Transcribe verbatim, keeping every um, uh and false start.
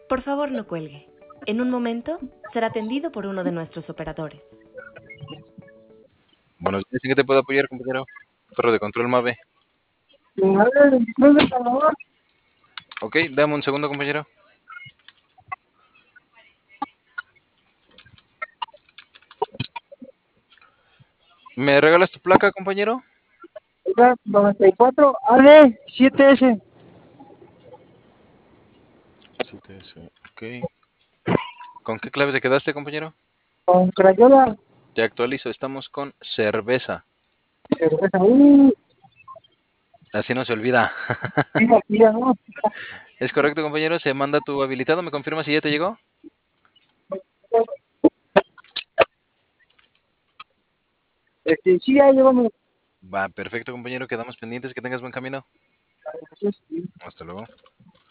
Por favor, no cuelgue. En un momento será atendido por uno de nuestros operadores. Buenos días, ¿en qué te puedo apoyar, compañero? Torre de control MAVE. Ok, dame un segundo, compañero. ¿Me regalas tu placa, compañero? noventa y cuatro A D siete S. siete S, ok. ¿Con qué clave te quedaste, compañero? Con Crayola. Te actualizo, estamos con cerveza. Cerveza. Uh, Así no se olvida. sí, aquí ya no. Es correcto, compañero, se manda tu habilitado. ¿Me confirma si ya te llegó? Este, sí, ya llevamos. Va, perfecto, compañero, quedamos pendientes. Que tengas buen camino. Hasta luego.